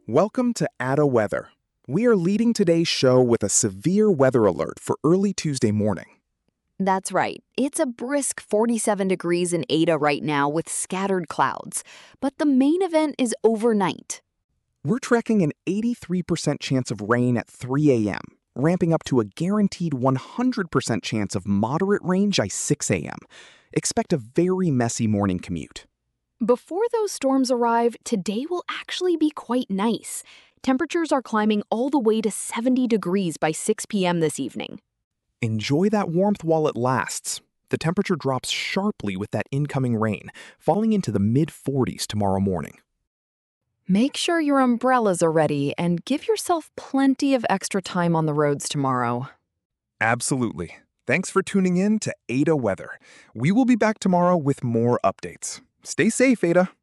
Welcome to Ada Weather. We are leading today's show with a severe weather alert for early Tuesday morning. That's right. It's a brisk 47 degrees in Ada right now with scattered clouds. But the main event is overnight. We're tracking an 83% chance of rain at 3 a.m., ramping up to a guaranteed 100% chance of moderate rain by 6 a.m. Expect a very messy morning commute. Before those storms arrive, today will actually be quite nice. Temperatures are climbing all the way to 70 degrees by 6 p.m. this evening. Enjoy that warmth while it lasts. The temperature drops sharply with that incoming rain, falling into the mid-40s tomorrow morning. Make sure your umbrellas are ready and give yourself plenty of extra time on the roads tomorrow. Absolutely. Thanks for tuning in to Ada Weather. We will be back tomorrow with more updates. Stay safe, Ada.